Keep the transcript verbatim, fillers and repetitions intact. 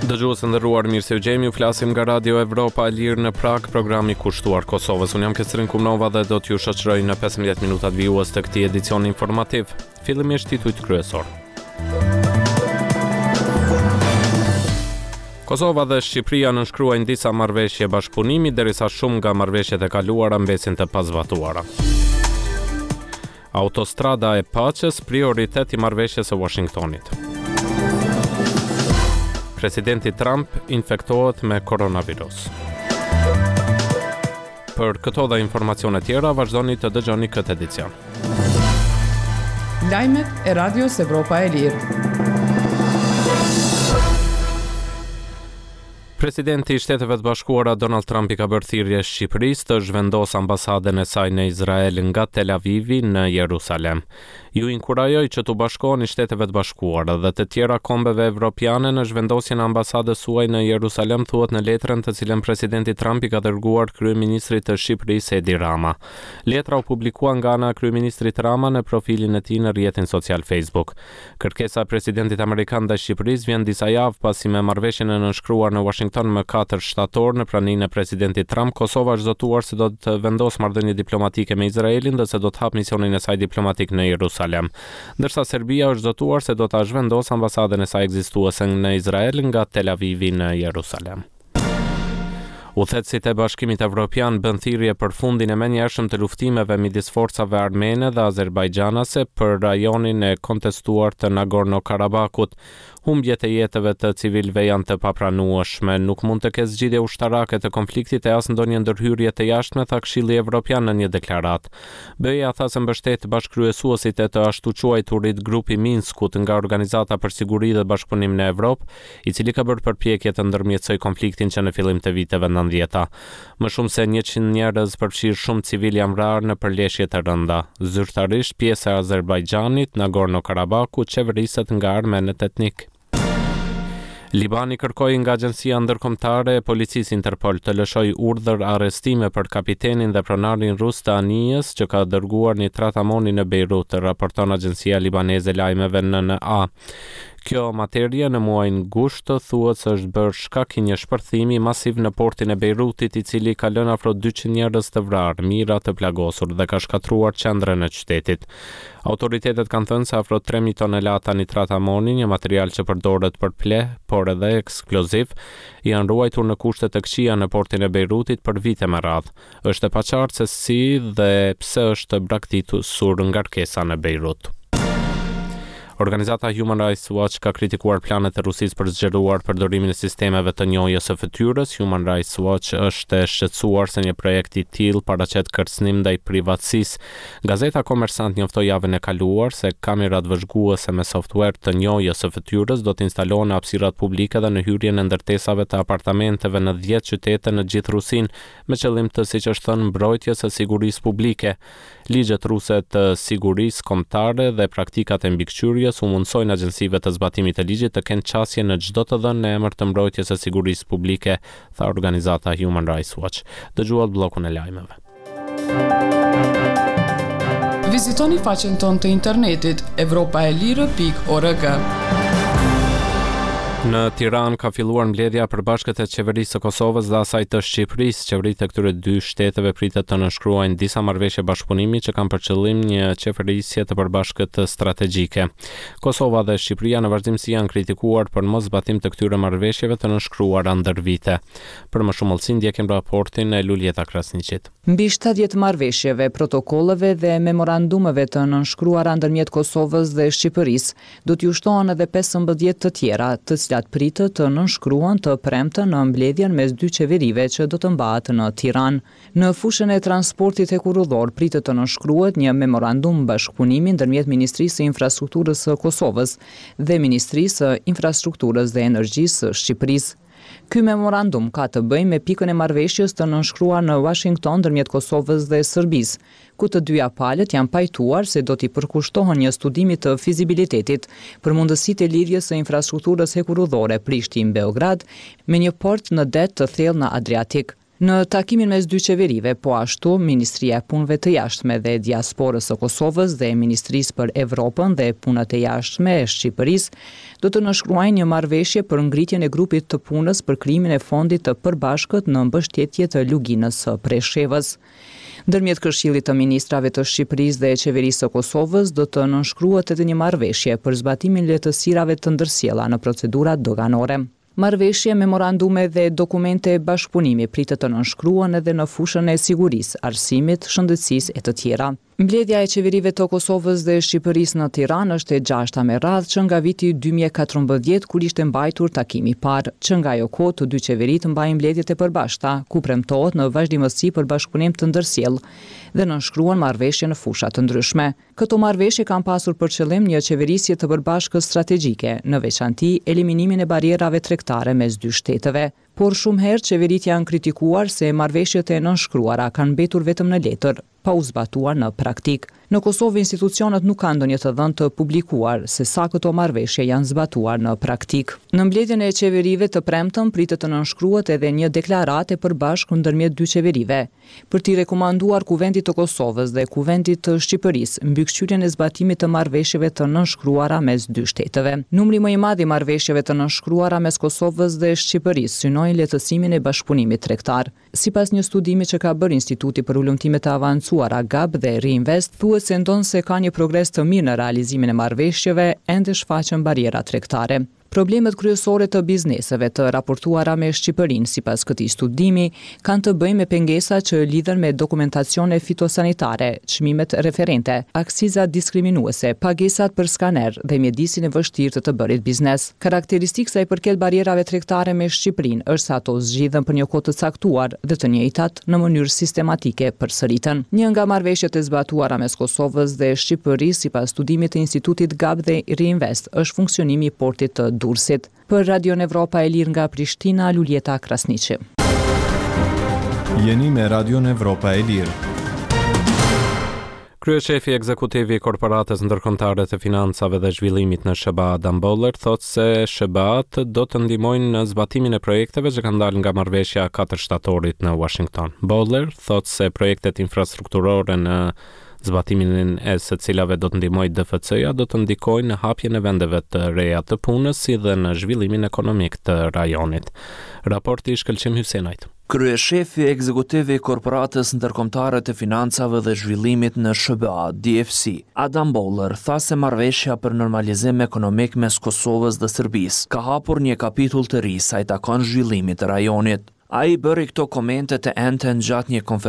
Dëgjues të nderuar, mirë se u gjemi, ju flasim nga Radio Evropa e Lirë në Prag, programi kushtuar Kosovës. Unë jam Kestrin Kumnova dhe do t'ju shoqëroj në pesëmbëdhjetë minutat vijues të këtij edicioni informativ. Fillimisht titujt kryesor. Kosova dhe Shqipëria nënshkruajnë disa marrëveshje bashkëpunimi, derisa shumë nga marrëveshjet e kaluara mbesin të pazbatuara. Autostrada e Paqes, prioritet i marrëveshjes së Washingtonit. Presidenti Trump infektohet me koronavirus. Për këto dhe informacione tjera, vazhdoni të dëgjoni këtë edicion. Lajmet e Radios Evropa e Lirë. Presidenti i Shteteve të Bashkuara Donald Trump i ka bërë thirrje Shqipërisë të zhvendosë ambasadën e saj në Izrael nga Tel Avivi në Jerusalem. Ju inkurajoj që të bashkoheni Shteteve të Bashkuara dhe të tjera kombeve evropiane në zhvendosjen e ambasadës suaj në Jerusalem, thuhet në letrën të cilën presidenti Trump i ka dërguar kryeministrit të Shqipërisë Edi Rama. Letra u publikua nga ana e kryeministrit Rama në profilin e tij në rrjetin social Facebook. Kërkesa e presidentit amerikan ndaj Shqipërisë vjen disa javë pasi me marrëveshjen e nënshkruar në Washington më katër shtator në praninë e presidentit Trump, Kosova është zotuar se do të vendosë marrëdhënie diplomatike me Izraelin dhe se do të hapë misionin e saj diplomatik në Jerusalem. Ndërsa Serbia është zotuar se do ta zhvendosë ambasadën e saj ekzistuese në Izrael nga Tel Avivi në Jerusalem. Udhëheqësit e Bashkimit Evropian bën thirrje për fundin e menjëhershëm të luftimeve midis forcave armene dhe azerbajxhanase për rajonin e kontestuar të Nagorno-Karabakut. Humbjet e jetëve të civilëve janë të papranueshme, nuk mund të ketë zgjidhje ushtarake të konfliktit e as ndonjë ndërhyrje të jashtme, tha Këshilli Evropian në një deklaratë. B E A tha se mbështet bashkëkryesuesit e të ashtu quajturit grupi Minskut nga Organizata për Siguri dhe Bashkëpunim në Evropë, i cili ka bërë përpjekje të ndërmjetësojë konfliktin që në fillim të viteve nëntëdhjetë. Më shumë se njëqind njerëz, përfshirë shumë civil, janë vrarë në përleshje të rënda. Zyrtarisht pjesë e Azerbajxhanit, Nagorno-Karabaku qeveriset nga armenët etnik. Libani kërkoi nga Agjencia Ndërkombëtare e Policisë Interpol të lëshojë urdhër arrestime për kapitenin dhe pronarin rus të Anijës që ka dërguar një tratamoni në Beirut, raporton Agjencia Libaneze Lajmeve N N A. Kjo materie në muajin gusht thuhet se është bërë shkak i një shpërthimi masiv në portin e Beirutit, i cili ka lënë afro dyqind njerëz të vrarë, mijëra të plagosur dhe ka shkatruar qendrën e qytetit. Autoritetet kanë thënë se afro tre mijë tonelata nitrat amoni, një material që përdoret për pleh, por edhe eksploziv, janë ruajtur në kushte të këqija në portin e Beirutit për vite me radhë. Është e paqartë se si dhe pse është braktisur ngarkesa në Beirut. Organizata Human Rights Watch ka kritikuar planet e Rusisë për zgjeruar përdorimin e sistemeve të njohjes së fytyrës. Human Rights Watch është e shqetësuar se një projekt i tillë paraqet kërcënim ndaj privatësisë. Gazeta Komersant njoftoi javën e kaluar se kamerat vëzhguese me software të njohjes së fytyrës do të instalohen në hapësirat publike dhe në hyrjen e ndërtesave të apartamenteve në dhjetë qytete në gjithë Rusinë, me qëllim të, siç është thënë, mbrojtjes së sigurisë publike. Ligjet ruse të sigurisë kombëtare dhe praktikat e mbikëqyrjes u mundsojnë agjencive të zbatimit të ligjit të kenë qasje në çdo të dhënë në emër të mbrojtjes së sigurisë publike, tha organizata Human Rights Watch. Dëgjuat bllokun e lajmeve. Vizitoni faqen tonë të internetit evropa e lirë pikë org. Në Tiranë ka filluar mbledhja e përbashkët e qeverisë së Kosovës dhe asaj të Shqipërisë. Qeveritë e këtyre dy shteteve pritet të nënshkruajnë disa marrëveshje bashkëpunimi që kanë për qëllim një qeverisje të përbashkët strategjike. Kosova dhe Shqipëria në vazhdimsi janë kritikuar për mos zbatim të këtyre marrëveshjeve të nënshkruara ndër vite. Për më shumë hollësi ndjekim raportin e Luljeta Krasniqit. Mbi shtatëdhjetë marrëveshjeve, protokolleve dhe memorandumeve të nënshkruara ndërmjet Kosovës dhe Shqipërisë, do t'ju shtohen edhe pesëmbëdhjetë të tjera, të cilat pritet të nënshkruan të premten në mbledhjen mes dy qeverive që do të mbahet në Tiranë. Në fushën e transportit hekurudhor pritet të nënshkruhet një memorandum bashkëpunimi ndërmjet Ministrisë së Infrastrukturës së Kosovës dhe Ministrisë së Infrastrukturës dhe Energjisë së Shqipërisë. Ky memorandum ka të bëjë me pikën e marrëveshjes të nënshkruar në Washington ndërmjet Kosovës dhe Serbisë, ku të dyja palët janë pajtuar se do t'i përkushtohen një studimi të fizibilitetit për mundësitë e lidhjes së infrastrukturës hekurudhore Prishtinë-Beograd me një port në det të thellë në Adriatik. Në takimin mes dy qeverive, po ashtu Ministria e Punëve të Jashtme dhe Diasporës së Kosovës dhe Ministrisë për Evropën dhe Punët e Jashtme e Shqipërisë do të nënshkruajnë një marrëveshje për ngritjen e grupit të punës për krijimin e fondit të përbashkët në mbështetje të luginës së Preshevës. Ndërmjet Këshillit të Ministrave të Shqipërisë dhe Qeverisë së Kosovës do të nënshkruhet edhe një marrëveshje për zbatimin e lehtësirave të ndërsjella në procedurat doganore. Marrëveshje, memorandume dhe dokumente bashkëpunimi pritet të nënshkruhen edhe në fushën e sigurisë, arsimit, shëndetësisë e të tjera. Mbledhja e qeverive të Kosovës dhe Shqipërisë në Tiranë është e gjashta me radhë që nga viti dy mijë e katërmbëdhjetë kur ishte mbajtur takimi i parë, që nga ajo kohë të dy qeveritë mbajnë mbledhjet e përbashkëta, ku premtohet në vazhdimësi për bashkëpunim të ndërsjellë dhe nënshkruan marrëveshje në fusha të ndryshme. Këto marrëveshje kanë pasur për qëllim një qeverisje të përbashkët strategjike, në veçanti eliminimin e barierave tregtare mes dy shteteve. Por shumë herë qeveritë janë kritikuar se marrëveshjet e nënshkruara kanë mbetur vetëm në letër, pa u zbatuar në praktik. Në Kosovë institucionet nuk kanë ndonjë të dhënë të publikuar se sa këto marrëveshje janë zbatuar në praktik. Në mbledhjen e qeverive të premtëm pritet të nënshkruhet edhe një deklaratë e përbashkët ndërmjet dy qeverive, për t'i rekomanduar Kuvendit të Kosovës dhe Kuvendit të Shqipërisë mbikëqyrjen e zbatimit të marrëveshjeve të nënshkruara mes dy shteteve. Numri më i madh i marrëveshjeve të nënshkruara mes Kosovës dhe Shqipërisë synojnë lehtësimin e bashkëpunimit tregtar. Sipas një studimi që ka bërë Instituti për Ulëmtime të Avancuara G A B dhe Reinvest, thuhet se ndonë se ka një progres të mirë në realizimin e marrëveshjeve, ende shfaqen bariera tregtare. Problemet kryesore të bizneseve të raportuara me Shqipërinë sipas këtij studimi kanë të bëjnë me pengesa që lidhen me dokumentacione fitosanitare, çmimet referente, aksiza diskriminuese, pagesat për skaner dhe mjedisin e vështirë të të bërit biznes. Karakteristikë sa i përket barierave tregtare me Shqipërinë është se ato zgjidhen për një kohë të caktuar dhe të njëjtat në mënyrë sistematike përsëriten. Një nga marrëveshjet e zbatuara mes Kosovës dhe Shqipërisë sipas studimit të Institutit G A B dhe Reinvest është funksionimi i portit të Durrësit. Për Radio Evropa e Lirë nga Prishtina, Luljeta Krasniqi. Jeni me Radio Evropa e Lirë. Kryeshefi ekzekutivi i Korporatës Ndërkombëtare të Financave dhe Zhvillimit në S B A, Adam Boller, thotë se S B A-t do të ndihmojnë në zbatimin e projekteve që kanë dalë nga marrëveshja e katër shtatorit në Washington. Boller thotë se projektet infrastrukturore në zbatimin e së cilave do të ndihmojë D F C-ja do të ndikojnë në hapjen e vendeve të reja të punës si dhe në zhvillimin ekonomik të rajonit. Raporti i Shkëlqim Hysenajt. Kryeshefi ekzekutiv i Korporatës Ndërkombëtare të Financave dhe Zhvillimit në S B A, D F C, Adam Boller, tha se marrëveshja për normalizim ekonomik mes Kosovës dhe Serbisë ka hapur një kapitull të ri sa i takon zhvillimit të rajonit. Ai bëri këto komente të enten gjatë një konferencë